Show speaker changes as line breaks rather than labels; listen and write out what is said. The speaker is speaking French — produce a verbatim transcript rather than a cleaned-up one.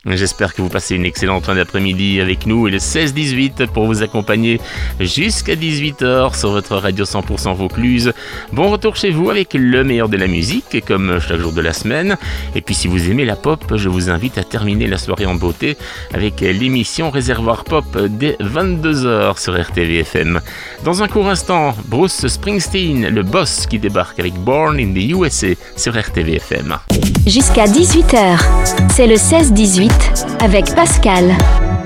J'espère que vous passez une excellente fin d'après-midi avec nous et le seize dix-huit pour vous accompagner jusqu'à dix-huit heures sur votre radio cent pour cent Vaucluse. Bon retour chez vous avec le meilleur de la musique, comme chaque jour de la semaine. Et puis si vous aimez la pop, je vous invite à terminer la soirée en beauté avec l'émission Réservoir Pop dès vingt-deux heures sur R T V F M. Dans un court instant, Bruce Springsteen, le boss qui débarque avec Born in the U S A sur R T V F M.
Jusqu'à dix-huit heures, c'est le seize dix-huit avec Pascal.